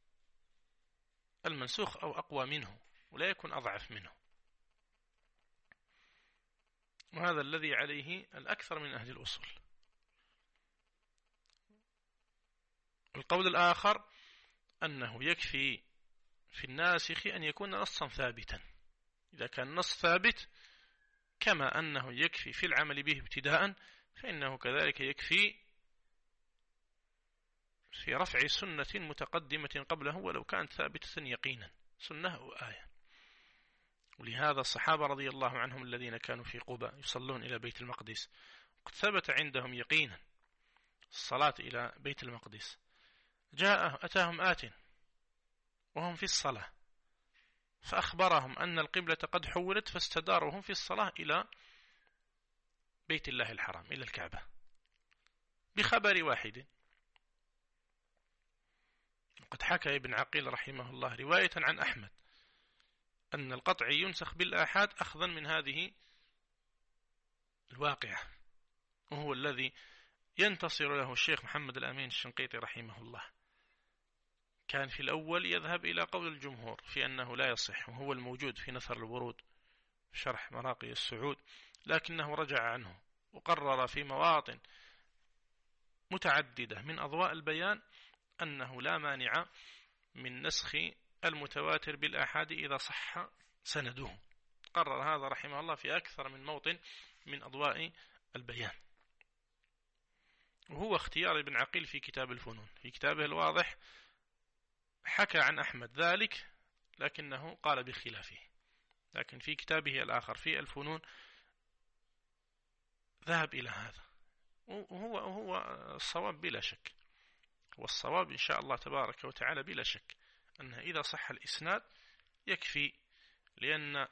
المنسوخ أو أقوى منه، ولا يكون أضعف منه. وهذا الذي عليه الأكثر من أهل الأصول. القول الآخر أنه يكفي في الناسخ أن يكون نصا ثابتا. إذا كان نص ثابت كما أنه يكفي في العمل به ابتداء، فإنه كذلك يكفي في رفع سنة متقدمة قبله ولو كانت ثابتة يقينا، سنة أو آية. ولهذا الصحابة رضي الله عنهم الذين كانوا في قباء يصلون إلى بيت المقدس، قد ثبت عندهم يقينا الصلاة إلى بيت المقدس، جاء أتاهم آت وهم في الصلاة فأخبرهم أن القبلة قد حولت، فاستدارهم في الصلاة إلى بيت الله الحرام، إلى الكعبة، بخبر واحد. وقد حكى ابن عقيل رحمه الله رواية عن أحمد أن القطع ينسخ بالآحاد أخذا من هذه الواقعة، وهو الذي ينتصر له الشيخ محمد الأمين الشنقيطي رحمه الله. كان في الأول يذهب إلى قول الجمهور في أنه لا يصح، وهو الموجود في نثر الورود في شرح مراقي السعود، لكنه رجع عنه وقرر في مواطن متعددة من أضواء البيان أنه لا مانع من نسخ المتواتر بالآحاد إذا صح سنده. قرر هذا رحمه الله في أكثر من موطن من أضواء البيان، وهو اختيار ابن عقيل في كتاب الفنون. في كتابه الواضح حكى عن أحمد ذلك لكنه قال بخلافه، لكن في كتابه الآخر في الفنون ذهب إلى هذا، وهو هو الصواب بلا شك. والصواب إن شاء الله تبارك وتعالى بلا شك أنه إذا صح الإسناد يكفي، لأن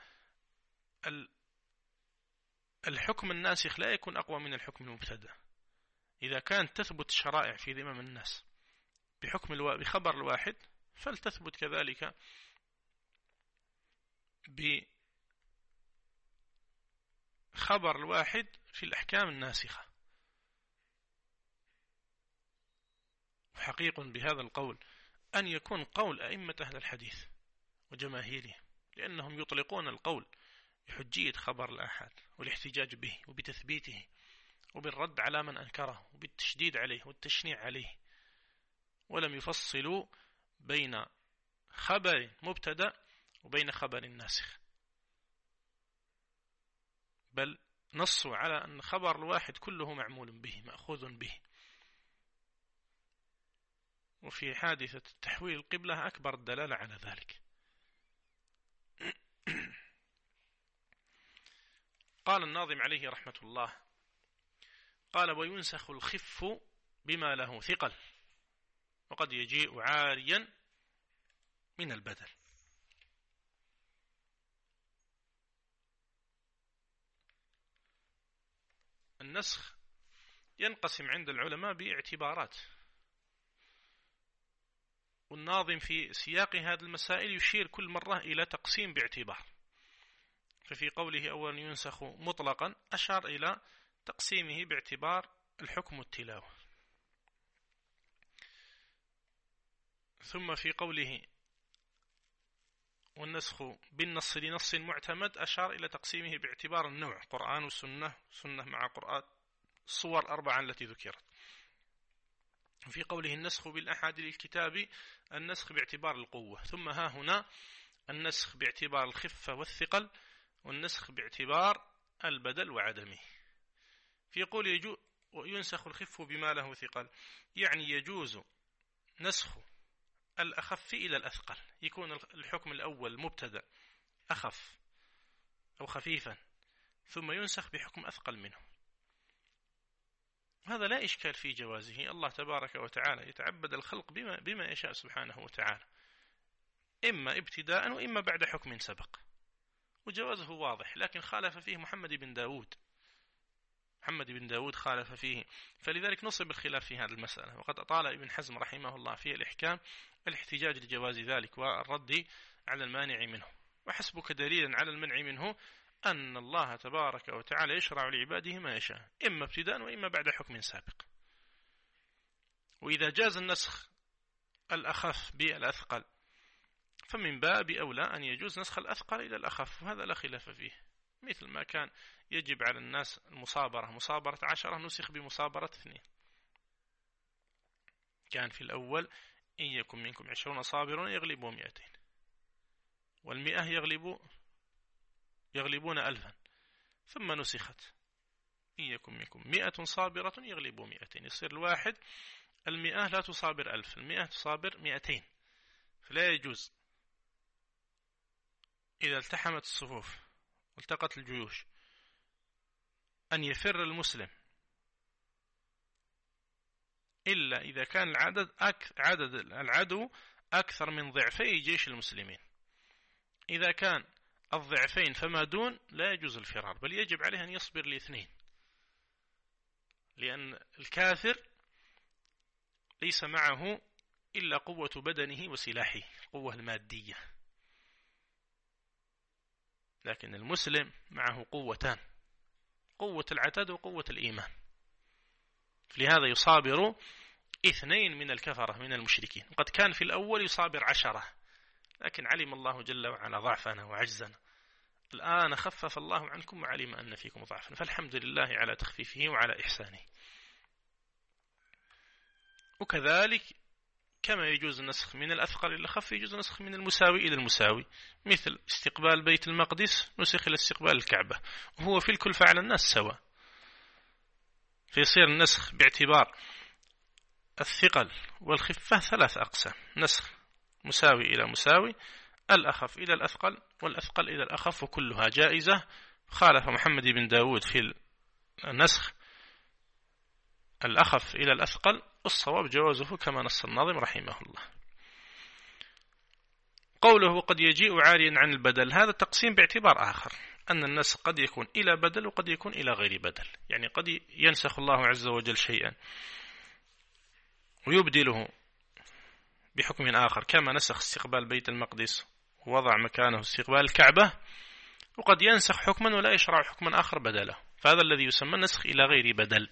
الحكم الناسخ لا يكون أقوى من الحكم المبتدأ. إذا كانت تثبت الشرائع في ذمم الناس بحكم الوا... بخبر الواحد، فلتثبت كذلك بخبر الواحد في الأحكام الناسخة. وحقيق بهذا القول أن يكون قول أئمة أهل الحديث وجماهيره، لأنهم يطلقون القول بحجية خبر الآحاد والاحتجاج به وبتثبيته وبالرد على من أنكره وبالتشديد عليه والتشنيع عليه، ولم يفصلوا بين خبر مبتدأ وبين خبر ناسخ، بل نصوا على أن خبر الواحد كله معمول به مأخوذ به. وفي حادثة تحويل القبلة أكبر الدلالة على ذلك. قال الناظم عليه رحمة الله، قال: وينسخ الخف بما له ثقل، وقد يجيء عاريا من البدل. النسخ ينقسم عند العلماء باعتبارات، والناظم في سياق هذه المسائل يشير كل مرة إلى تقسيم باعتبار. ففي قوله أولا ينسخ مطلقا أشار إلى تقسيمه باعتبار الحكم التلاوة. ثم في قوله والنسخ بالنص لنص معتمد أشار إلى تقسيمه باعتبار النوع، قرآن وسنة، سنة مع قرآن، الصور أربعة التي ذكرت. في قوله النسخ بالأحاد للكتاب النسخ باعتبار القوة. ثم ها هنا النسخ باعتبار الخفة والثقل، والنسخ باعتبار البدل وعدمه. في قول يجوز وينسخ الخف بما له ثقل، يعني يجوز نسخ الأخف إلى الأثقل، يكون الحكم الأول مبتدأ أخف أو خفيفا ثم ينسخ بحكم أثقل منه. هذا لا إشكال في جوازه. الله تبارك وتعالى يتعبد الخلق بما, بما يشاء سبحانه وتعالى، إما ابتداء وإما بعد حكم سبق، وجوازه واضح. لكن خالف فيه محمد بن داود محمد بن داود خالف فيه، فلذلك نصب الخلاف في هذه المسألة. وقد أطال ابن حزم رحمه الله في الإحكام الاحتجاج لجواز ذلك والرد على المانع منه. وحسبك دليلا على المنع منه أن الله تبارك وتعالى يشرع لعباده ما يشاء، إما ابتداء وإما بعد حكم سابق. وإذا جاز النسخ الأخف بالأثقل فمن باب أولى أن يجوز نسخ الأثقل إلى الأخف، وهذا لا خلاف فيه. مثل ما كان يجب على الناس المصابرة، مصابرة عشرة نسخ بمصابرة اثنين. كان في الأول إن يكن منكم عشرون صابرون يغلبوا مئتين، والمئة يغلبوا يغلبون ألفا. ثم نسخت إن يكن منكم مئة صابرة يغلبوا مئتين، يصير الواحد المئة لا تصابر ألف، المئة تصابر مئتين. فلا يجوز إذا التحمت الصفوف والتقت الجيوش أن يفر المسلم إلا إذا كان العدد أك... عدد العدو أكثر من ضعفي جيش المسلمين. إذا كان الضعفين فما دون لا يجوز الفرار، بل يجب عليه أن يصبر لاثنين، لأن الكافر ليس معه إلا قوة بدنه وسلاحه، القوة المادية، لكن المسلم معه قوتان، قوة العتاد وقوة الإيمان. لهذا يصابر اثنين من الكفرة من المشركين، قد كان في الأول يصابر عشرة، لكن علم الله جل وعلا ضعفنا وعجزنا، الآن خفف الله عنكم وعلم أن فيكم ضعفا، فالحمد لله على تخفيفه وعلى إحسانه. وكذلك كما يجوز النسخ من الأثقل إلى الأخف يجوز النسخ من المساوي إلى المساوي، مثل استقبال بيت المقدس نسخ إلى استقبال الكعبة، وهو في الكلفة على الناس سواء، فيصير النسخ باعتبار الثقل والخفة ثلاث أقسام: نسخ مساوي إلى مساوي، الأخف إلى الأثقل، والأثقل إلى الأخف، وكلها جائزة. خالف محمد بن داود في النسخ الأخف إلى الأثقل، والصواب جوازه كما نص الناظم رحمه الله. قوله قد يجيء عاريا عن البدل، هذا تقسيم باعتبار آخر، أن النسخ قد يكون إلى بدل وقد يكون إلى غير بدل، يعني قد ينسخ الله عز وجل شيئا ويبدله بحكم آخر، كما نسخ استقبال بيت المقدس ووضع مكانه استقبال الكعبة، وقد ينسخ حكما ولا يشرع حكما آخر بدله، فهذا الذي يسمى النسخ إلى غير بدل.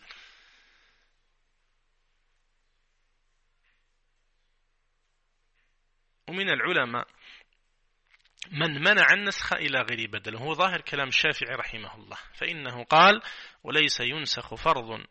ومن العلماء من منع النسخ إلى غير بدل، وهو ظاهر كلام الشافعي رحمه الله، فإنه قال وليس ينسخ فرض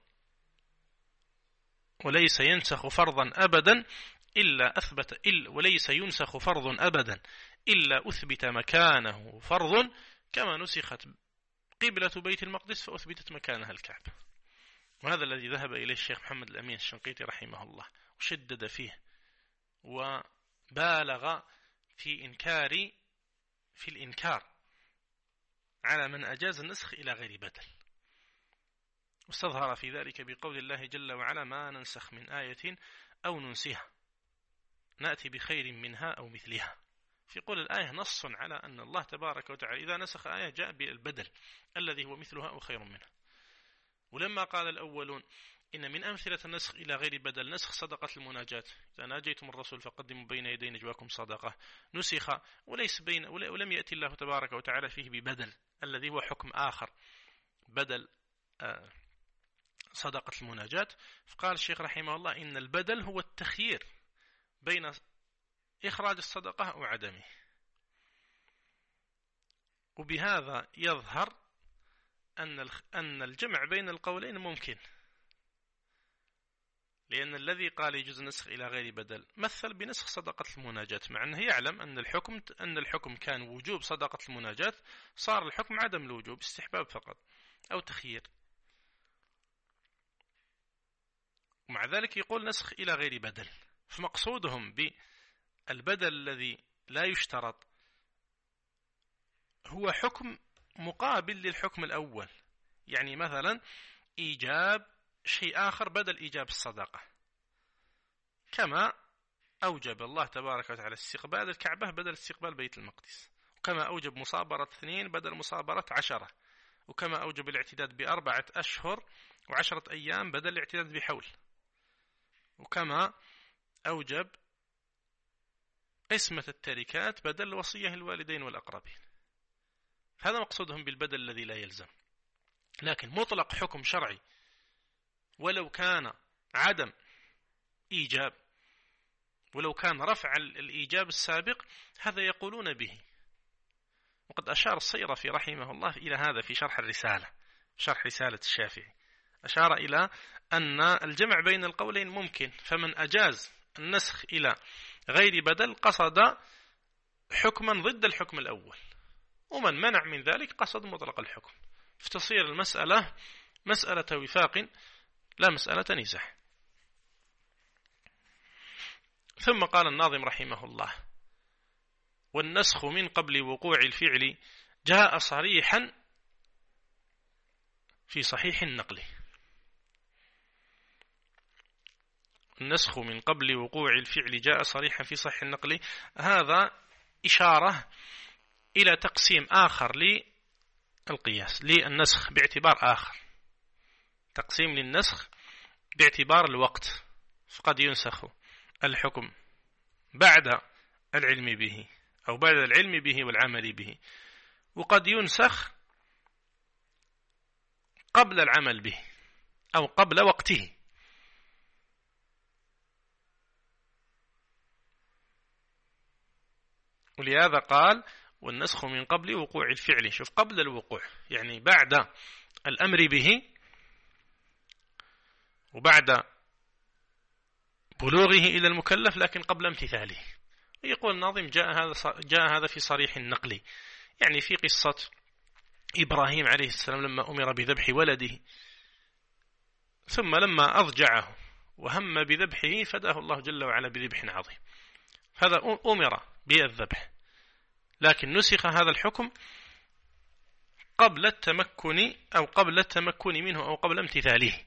وليس ينسخ فرضا أبدا إلا أثبت إلا وليس ينسخ فرض أبدا إلا أثبت مكانه فرض، كما نسخت قبلة بيت المقدس فأثبتت مكانها الكعبة. وهذا الذي ذهب إليه الشيخ محمد الأمين الشنقيطي رحمه الله، وشدد فيه وبالغ في إنكار في الإنكار على من أجاز النسخ إلى غير بدل، واستظهر في ذلك بقول الله جل وعلا ما ننسخ من آية أو ننسها نأتي بخير منها أو مثلها. في قول الآية نص على أن الله تبارك وتعالى إذا نسخ آية جاء بالبدل الذي هو مثلها أو خير منها. ولما قال الأولون إن من أمثلة النسخ إلى غير بدل نسخ صدقة المناجاة، إذا ناجيتم الرسول فقدموا بين يدي نجواكم صدقة، نسخ وليس بين ولم يأتي الله تبارك وتعالى فيه ببدل الذي هو حكم آخر بدل صدقة المناجاة. فقال الشيخ رحمه الله إن البدل هو التخيير بين إخراج الصدقة أو عدمه، وبهذا يظهر أن أن الجمع بين القولين ممكن، لأن الذي قال يجوز النسخ إلى غير بدل مثل بنسخ صدقة المناجاة، مع أنه يعلم أن الحكم أن الحكم كان وجوب صدقة المناجاة، صار الحكم عدم الوجوب استحباب فقط أو تخيير، ومع ذلك يقول نسخ إلى غير بدل. فمقصودهم بالبدل الذي لا يشترط هو حكم مقابل للحكم الأول، يعني مثلا إيجاب شيء آخر بدل إيجاب الصدقة، كما أوجب الله تبارك وتعالى استقبال الكعبة بدل استقبال بيت المقدس، وكما أوجب مصابرة اثنين بدل مصابرة عشرة، وكما أوجب الاعتداد بأربعة أشهر وعشرة أيام بدل الاعتداد بحول، وكما أوجب قسمة التركات بدل الوصية الوالدين والأقربين. هذا مقصودهم بالبدل الذي لا يلزم. لكن مطلق حكم شرعي ولو كان عدم إيجاب ولو كان رفع الإيجاب السابق هذا يقولون به، وقد أشار الصيرفي رحمه الله إلى هذا في شرح الرسالة، شرح رسالة الشافعي، أشار إلى أن الجمع بين القولين ممكن، فمن أجاز النسخ إلى غير بدل قصد حكما ضد الحكم الأول، ومن منع من ذلك قصد مطلق الحكم، فتصير المسألة مسألة وفاق لا مسألة نزاع. ثم قال الناظم رحمه الله والنسخ من قبل وقوع الفعل جاء صريحا في صحيح النقل. النسخ من قبل وقوع الفعل جاء صريحا في صحيح النقل، هذا إشارة إلى تقسيم آخر للقياس للنسخ باعتبار آخر، تقسيم للنسخ باعتبار الوقت، فقد ينسخ الحكم بعد العلم به أو بعد العلم به والعمل به، وقد ينسخ قبل العمل به أو قبل وقته. ولهذا قال والنسخ من قبل وقوع الفعل. شوف، قبل الوقوع يعني بعد الأمر به وبعد بلوغه إلى المكلف، لكن قبل امتثاله. يقول الناظم جاء هذا جاء هذا في صريح النقل، يعني في قصة إبراهيم عليه السلام لما أمر بذبح ولده، ثم لما أضجعه وهم بذبحه فداه الله جل وعلا بذبح عظيم. هذا أمر بالذبح، لكن نسخ هذا الحكم قبل التمكن أو قبل التمكن منه أو قبل امتثاله.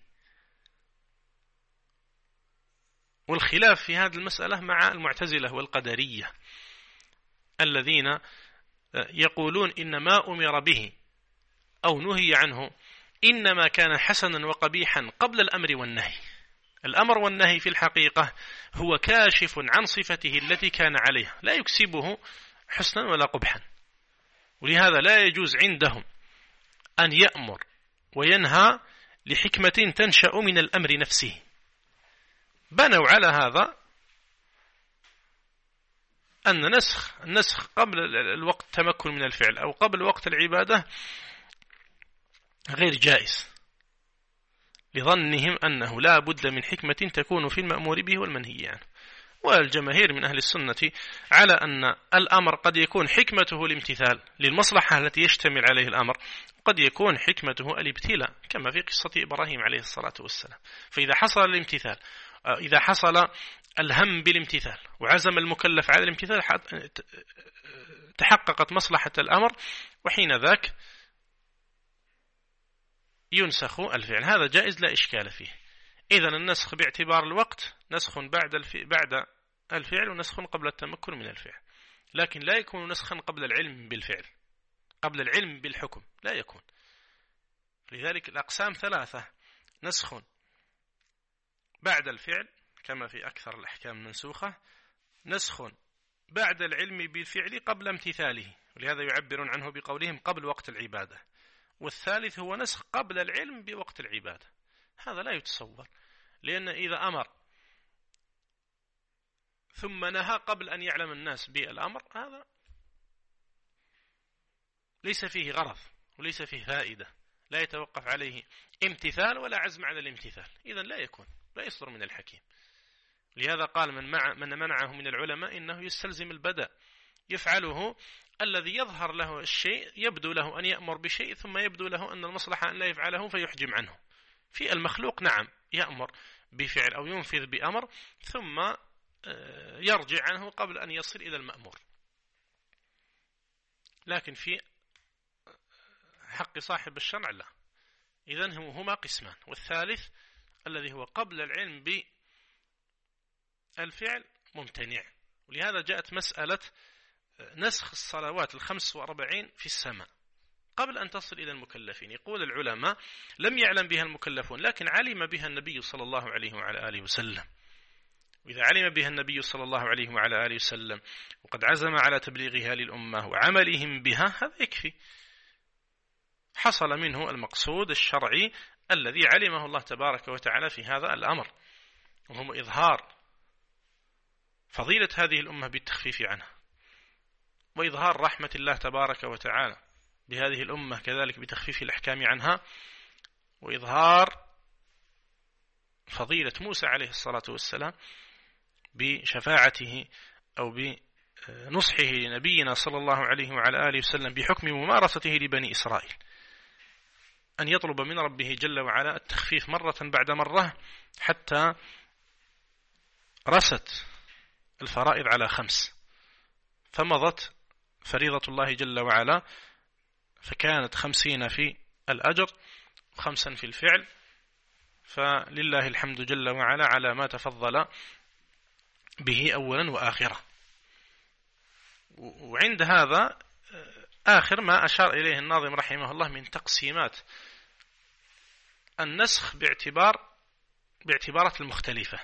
والخلاف في هذه المسألة مع المعتزلة والقدرية الذين يقولون إن ما أمر به أو نهي عنه إنما كان حسنا وقبيحا قبل الأمر والنهي. الأمر والنهي في الحقيقة هو كاشف عن صفته التي كان عليها، لا يكسبه حسنا ولا قبحا. ولهذا لا يجوز عندهم أن يأمر وينهى لحكمة تنشأ من الأمر نفسه. بنوا على هذا أن نسخ النسخ قبل الوقت تمكن من الفعل أو قبل وقت العبادة غير جائز، لظنهم أنه لا بد من حكمة تكون في المأمور به والمنهي عنه. والجماهير من أهل السنة على أن الأمر قد يكون حكمته الامتثال للمصلحة التي يشتمل عليه الأمر، قد يكون حكمته الابتلاء كما في قصة إبراهيم عليه الصلاة والسلام. فإذا حصل الامتثال، إذا حصل الهم بالامتثال وعزم المكلف على الامتثال، تحققت مصلحة الأمر، وحين ذاك ينسخ الفعل. هذا جائز لا إشكال فيه. إذن النسخ باعتبار الوقت نسخ بعد بعد الفعل ونسخ قبل التمكن من الفعل، لكن لا يكون نسخا قبل العلم بالفعل، قبل العلم بالحكم لا يكون. لذلك الأقسام ثلاثة: نسخ بعد الفعل كما في أكثر الأحكام المنسوخة، نسخ بعد العلم بالفعل قبل امتثاله، ولهذا يعبرون عنه بقولهم قبل وقت العبادة، والثالث هو نسخ قبل العلم بوقت العبادة. هذا لا يتصور، لأن إذا أمر ثم نهى قبل أن يعلم الناس بالأمر، هذا ليس فيه غرض وليس فيه فائدة، لا يتوقف عليه امتثال ولا عزم على الامتثال، إذن لا يكون، لا يصدر من الحكيم. لهذا قال من, مع من منعه من العلماء إنه يستلزم البدء، يفعله الذي يظهر له الشيء، يبدو له أن يأمر بشيء ثم يبدو له أن المصلحة أن لا يفعله فيحجم عنه. في المخلوق نعم يأمر بفعل أو ينفذ بأمر ثم يرجع عنه قبل أن يصل إلى المأمور، لكن في حق صاحب الشرع لا. إذن هما قسمان، والثالث الذي هو قبل العلم بالفعل ممتنع. ولهذا جاءت مسألة نسخ الصلوات الخمس وأربعين في السماء قبل أن تصل إلى المكلفين. يقول العلماء لم يعلم بها المكلفون، لكن علم بها النبي صلى الله عليه وعلى آله وسلم. وإذا علم بها النبي صلى الله عليه وعلى آله وسلم وقد عزم على تبليغها للأمة وعملهم بها، هذا يكفي، حصل منه المقصود الشرعي الذي علمه الله تبارك وتعالى في هذا الأمر، وهو إظهار فضيلة هذه الأمة بالتخفيف عنها، وإظهار رحمة الله تبارك وتعالى بهذه الأمة كذلك بتخفيف الأحكام عنها، وإظهار فضيلة موسى عليه الصلاة والسلام بشفاعته أو بنصحه لنبينا صلى الله عليه وعلى آله وسلم بحكم ممارسته لبني إسرائيل، أن يطلب من ربه جل وعلا التخفيف مرة بعد مرة حتى رست الفرائض على خمس، فمضت فريضة الله جل وعلا فكانت خمسين في الأجر وخمسا في الفعل، فلله الحمد جل وعلا على ما تفضل به أولا وآخرا. وعند هذا آخر ما أشار إليه الناظم رحمه الله من تقسيمات النسخ باعتبار باعتبارات المختلفة: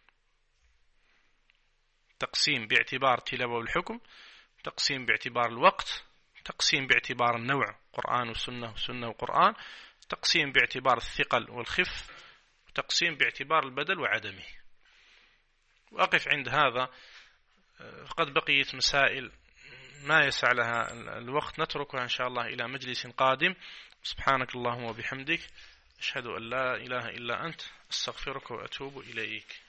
تقسيم باعتبار تلاوة والحكم، تقسيم باعتبار الوقت، تقسيم باعتبار النوع قرآن وسنة وسنة وقرآن، تقسيم باعتبار الثقل والخف، وتقسيم باعتبار البدل وعدمه. وأقف عند هذا، قد بقيت مسائل ما يسع لها الوقت نتركها إن شاء الله إلى مجلس قادم. سبحانك اللهم وبحمدك، أشهد أن لا إله إلا أنت، أستغفرك وأتوب إليك.